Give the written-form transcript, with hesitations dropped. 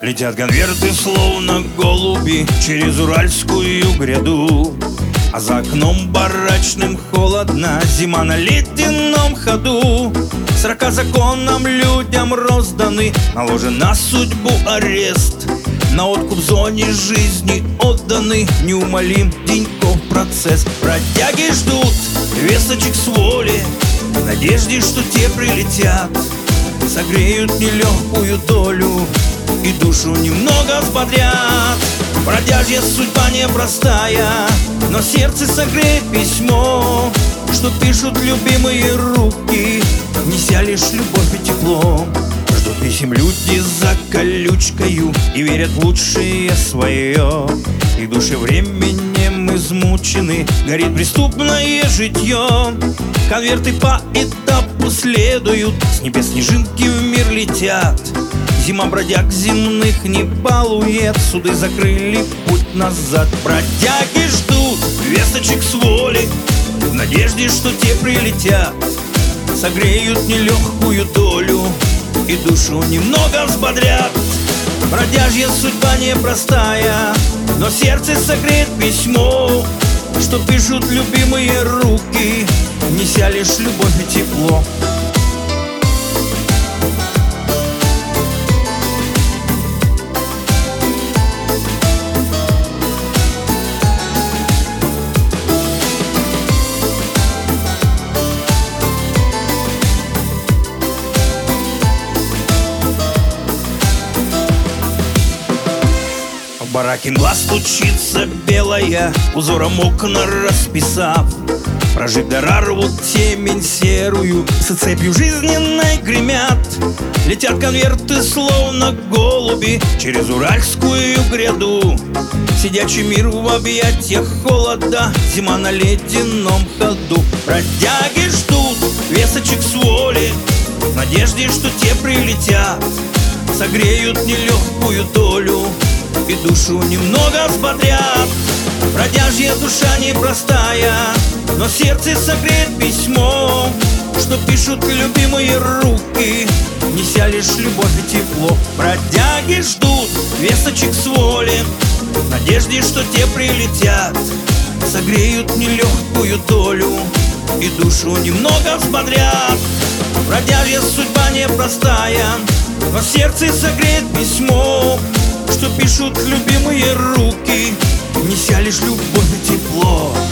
Летят конверты, словно голуби, через уральскую гряду. А за окном барачным холодно, зима на ледяном ходу. 40 законам людям розданы, наложен на судьбу арест. На откуп зоне жизни отданы, неумолим деньков процесс. Бродяги ждут весточек с воли, в надежде, что те прилетят, согреют нелегкую долю и душу немного взбодрят. Бродяжья судьба непростая, но сердце согреет письмо, что пишут любимые руки, неся лишь любовь и тепло. Ждут писем люди за колючкою и верят в лучшее свое. Их души временем измучены, горит преступное житье. Конверты по этапу следуют, с небес снежинки в мир летят. Зима бродяг земных не балует, суды закрыли путь назад. Бродяги ждут весточек с воли, в надежде, что те прилетят, согреют нелегкую долю и душу немного взбодрят. Бродяжья судьба непростая, но сердце согреет письмо, что пишут любимые руки, неся лишь любовь и тепло. В бараке мгла стучится белая, узором окна расписав. Прожектора рвут темень серую, с цепью жизненной гремят. Летят конверты, словно голуби, через уральскую гряду. Сидячий мир в объятиях холода, зима на ледяном ходу. Бродяги ждут весточек с воли, в надежде, что те прилетят, согреют нелегкую долю и душу немного взбодрят. Бродяжья душа непростая, но сердце согреет письмо, что пишут любимые руки, неся лишь любовь и тепло. Бродяги ждут весточек с воли, в надежде, что те прилетят, согреют нелегкую долю и душу немного взбодрят. Бродяжья судьба непростая, но сердце согреет письмо, что пишут любимые руки, неся лишь любовь и тепло.